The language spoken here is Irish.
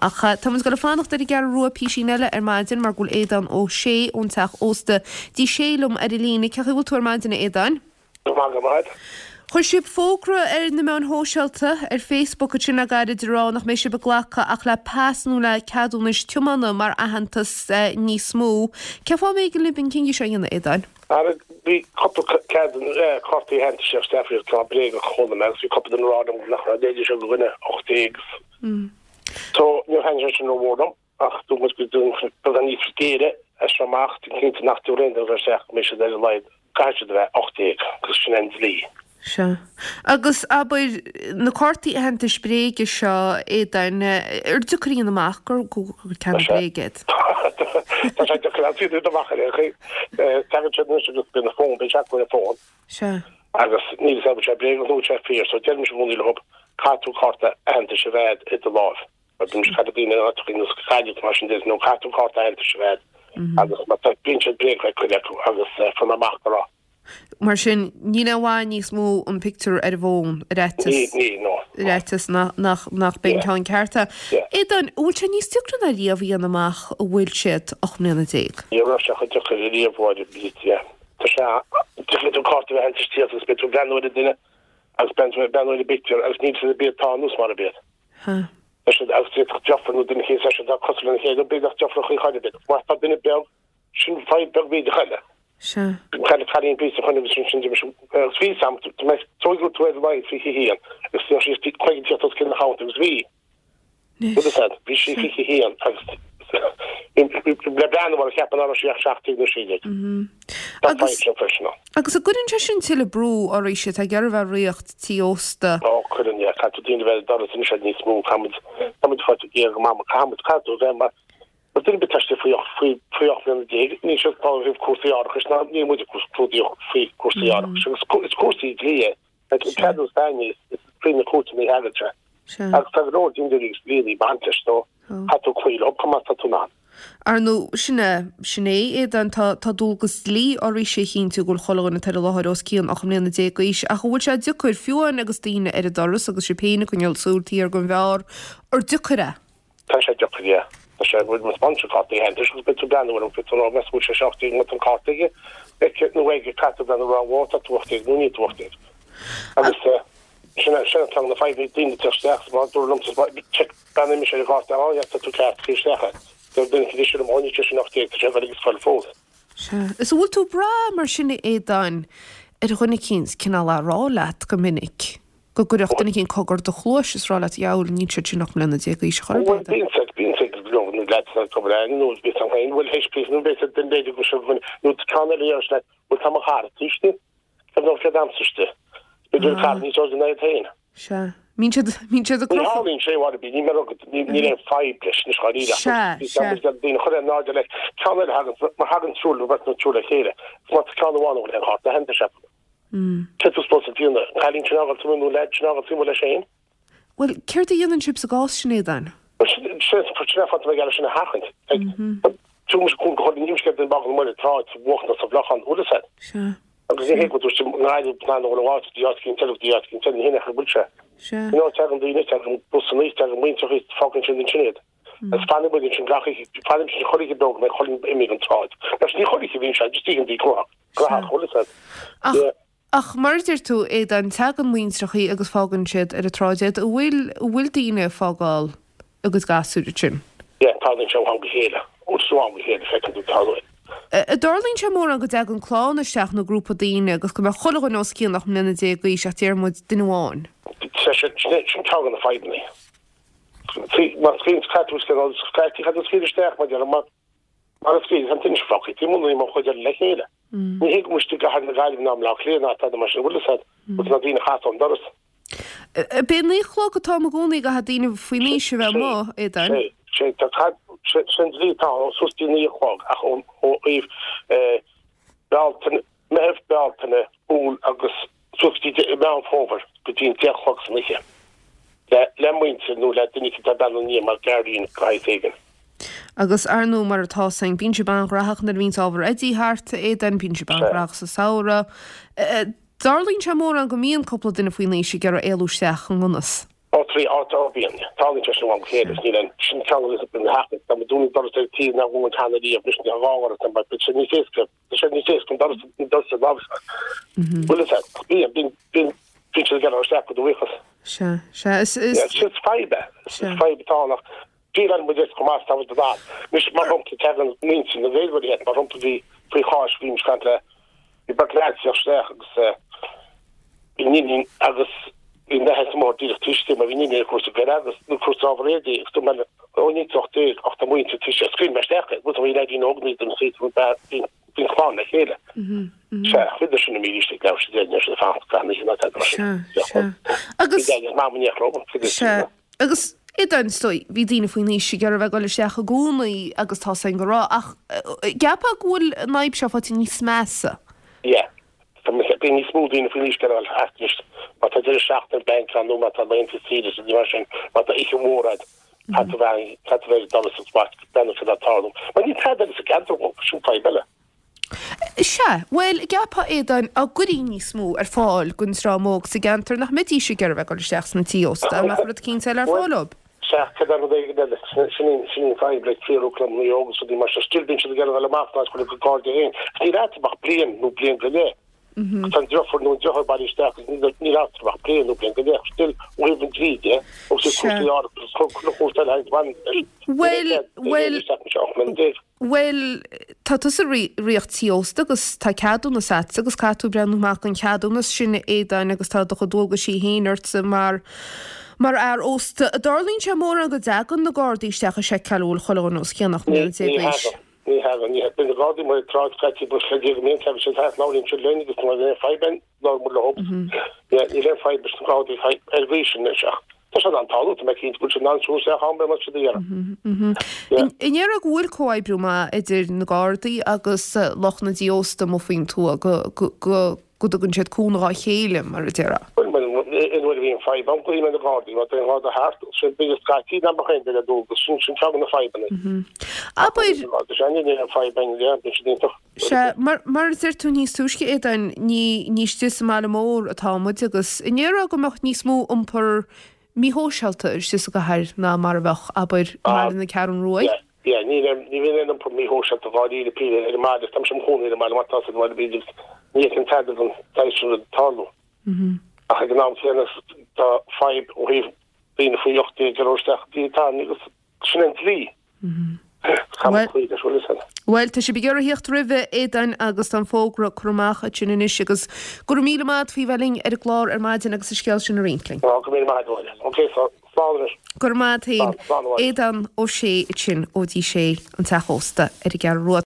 Acha Tá go fannacht ar gar ruá píisiile ar maidin mar ghfuil édan ó sé úntaach ósta dí sélum ar I lína ce bhfuil túair maidina édan. Chuir sib fógra ar na meán hóseilta ar Facebook a sin a gaiad rá nach mé si beglacha ach le pásnú le ceadúnis tiúmanna mar ahantas níos smó. Ce fá mé go libin cingi sé na édan? Bhí couple ceadan cortaí hen sé Steffiúr tá bré a chola me, hí couple an rádum nach déidir se go rinne 8 So nu hen sin nódom ach tú moet go doen an ní verkeerde as vermacht kind nachtú rinde ver se mis de leid ka 8 gus sin en lí. Se. Agus aber na cortaí henanta spréige seo édan ar duríon amach gur cean brégad. Dat zijn de klanten die de wachten. Zeggen bin fón be go fón. Se. Agus ní se bré no fear, so tell me gewoon op katú karta en se ved it de law. Maar toen gaat het in de schade machine is no katú karta en se ved. Agus mat pinch breek agus van de macht. Mar sin nína bháin níos mó an picture ar bhin rétas nach beintá cearta. Édan últe níos turan a riamh hí amach ó bhfuil siad 8 mlíana. Iar se chu tu riamhháide bit. Tá se tú carta bheit hentíos be tú benúide duine agus ben benúide bitir agus ní a bétá nús mar a bet. Joffer den hé se ko hé be Joffer chuáide bit. Mar binne be sin fe be de chaile. Karin pí sví sam me toigel to lei fi hien. Kwe kin haut ví. Vi fi hien ble brenn war heb an sé. Agus a gorin sin til brú á éisi a gar bh riocht tíosta. Chun catdíine well da sin se ní smó fa ma kam mar. Maar dit betreft friocht aan de deg. Niet zo Paul heeft koersjarig. Na niet moet ik free koersjarig. Het koersie glee. Het cadels zijn is prima goed mee helder. Als het rood in de reeks really bantes no. Had ook veel op gemaakt dat toen aan. Arno sinné édan tá dulgus lí á rí sé chin tú gúil cholanna tar láthirós cían 8 mlíana dé is a bhfuil sé ducuir fiúin agus tíine ar a doras agus sé péna chun súltaí ar gon bhear ar ducure. Tá sé ducure. Se bud sponsor karti hen bit ben fit me se seachting met een kartige. Ik no wege kat ben ra water tocht no niet tocht. lang de 15 tersterst maar door check ben me kart to kart zeggen. Ben ik om onjetjes nog iets van fo. Is ul tú bra mar sinna édan ar chunna cís cinna le rálaat go minic. Go goachtainna cinn cogur do chlóis is rálaat jaall ní sin nach mlena dé is cho. Noes bit aan heen wil HP nu be den de go nu kan le ha haar tichte nog Amsterste. Be kan niet zo net heen. Min de sé war be ni 5 plus na kan maar hagen troel wat troele hele. Wat kan en hart de hente schappen. Ketspotine le sé? Well, keir de chips a gáisné dan? van me sin hagent. Toen moest kon gewoon nieuws heb den bag mo trouwt wocht dat blachan hoe set. he plan wat die hin gebulse. No zeggen die net zeggen min fucking ingenieerd. Het span grach cholige dog met choling immigrant trouwt. Dat is niet cholige win stiegen die hoe set. Ach mardir tú é an tegan muoinstrachaí agus fágan siad ar a ráidead a bhfuil daoine fágáil agus gasúide sin. Tá se ha héle óá héle fe tal. A darlín se mór an go deag an chláán isteach na grúpa daine agus go chola nó cían nach mlena dé go í seach tíarmid duháin. sin tagan na feidni. Skatústeach mar ske an tin fa mun cho le héle. Ni he moest ik ha ga naam la léna mar wolle set na die gaat an doras. Ben nílá go tá gúnaí go daine faoine se bheith má é lítá sustí chog ach me hef beltenne úl agus sustí me fóver betín techogs miche. Lemuinte nó le dunig ben ní mar garín caiigen. Agus arnú mar atá sein bín se ban graach na vín ábhar edí harta é den bín se ban graach sa saora. Darlín se mór an go mííon coppla duna faoine se gar eúisteach an gnas. 3 Orbien Tal one Cletus Nilan Shin Congress in the Hack, I'm doing $30 now woman Canada of Mission Howard and by Pitchini Fisk, the Shiny Fisk and does the Bobs. Will it have been featured together step with the Wickers? Sure. It's five tall. Feeling with this come after with that. Miss Marum to Kevin means in the railway yet, Marum to be free harsh beams can't be back lads yourselves in August. In the has more direct maar we niet koers verder dus koers already is maar niet toch de of de moeite tussen screen maar sterker moet we niet ook niet dan ziet hoe daar in gewoon hele ja vind je een beetje ik geloof dat je de fact kan niet dat ja agus maar meneer geloof agus Idan stoi vi dine fo ní sé gar go seach a gúnaí agus tá san gorá ach gappa gúil naib se fat ní smesa ja ben niet smooth in de verlies al hartjes wat het is achter bank aan doen wat dat bij interceders die was wat ik gehoord had wij dat is het wat dan voor dat taal maar niet had dat is kant op zo bellen Sja, well gappa Idan a goí ní smú fáil gunn rá móg sa gantar nach mití sé gar go seach na tíosta me rud cín se ar fálob. sin feiblet 4 New York so die mar stil bin get alle ma go kar heen. Die ratbach bleen no bleen gelé. Van Joffer no Joffer body sta niet ratbach bleen no bleen gelé. Stil even 3 of Well tá a riocht tíosta agus tá ceadú na set agus catú brenúach an ceadúna sinna édain agus tá go dóga sí héirt mar ar ósta a darlín se mór an go degan na gádaíisteach a sé ceúil choónnos ceannach mé Ní hagan ní bin gadi mar trátí bu segément heb se het ná in lenig feben lá mu op ní le fe gadi elvation seach. an tal me bu ná ha mar se. Inéar a gúil cóibbrúma idir na gádaí agus lochna díosta mo fin tú go gunn siad cúnará chéile mar a tera. in 5 am in de garden wat de hart biggest kaki na begin de do sin na 5 mar er tú ní súske é an níiste mále mór atá mu agus inéar go mecht níos mó per mí hósealta si go hair ná mar bheith aber na cean roi. Ja, ní vin på mí hóse a bhí de pe ma tam sem hon mar mat bí ní kan ta an te talú. Ach ik naam tennis de 5 of heeft binnen voor jocht die geroostdag die taan niet snent lie. Well te sé begur hiocht rive édan agus an fógra cruach a tsinnis agus gur míle maat fi welling ar glár ar maidin agus skeil sin a rinkling. Gur maat hén édan ó sé sin ó dí sé an techósta ar gar ru